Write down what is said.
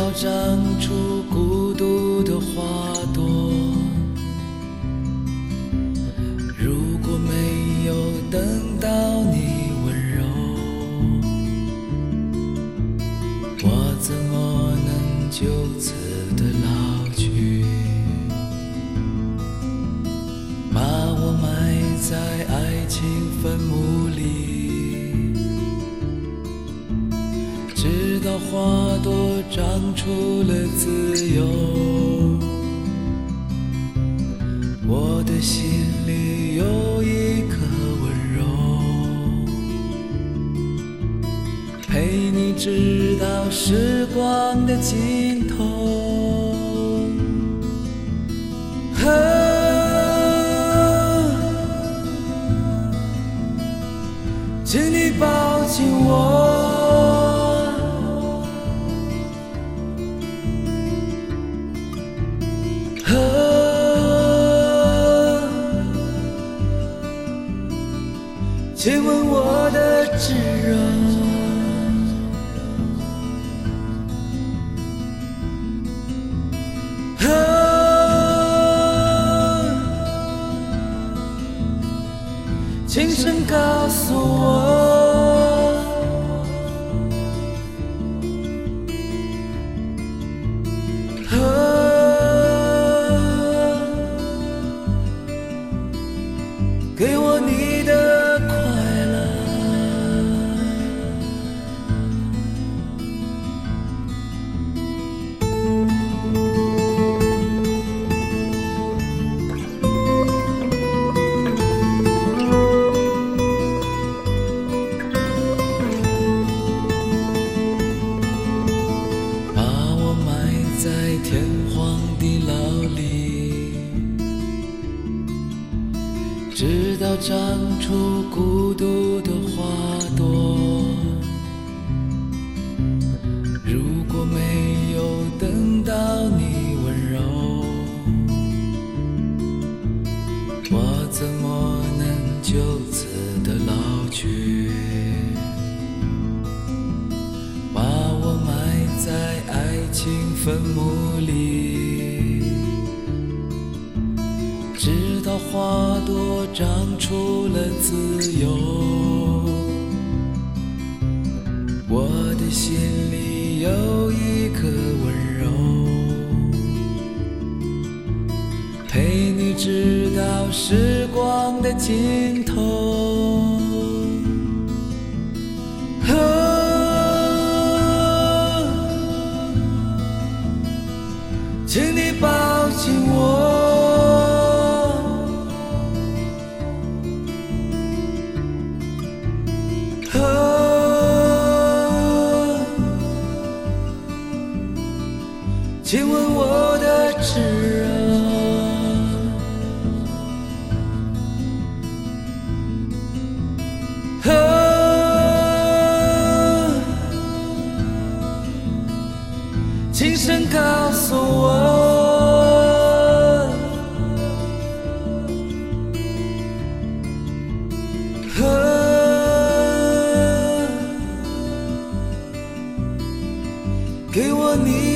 到长出孤独的花朵。如果没有等到你温柔，我怎么能就此的老去？把我埋在爱情坟墓里，直到花朵长出了自由。我的心里有一颗温柔，陪你直到时光的尽头。请你抱紧我，亲吻我的炙热，轻声告诉我，给我你的快乐。把我埋在天荒地老里，直到长出孤独的花朵。如果没有等到你温柔，我怎么能就此的老去？把我埋在爱情坟墓里，直到花朵长出了自由。我的心里有一颗温柔，陪你直到时光的尽头。请你抱紧我，亲吻我的炙热，轻声告诉我，给我你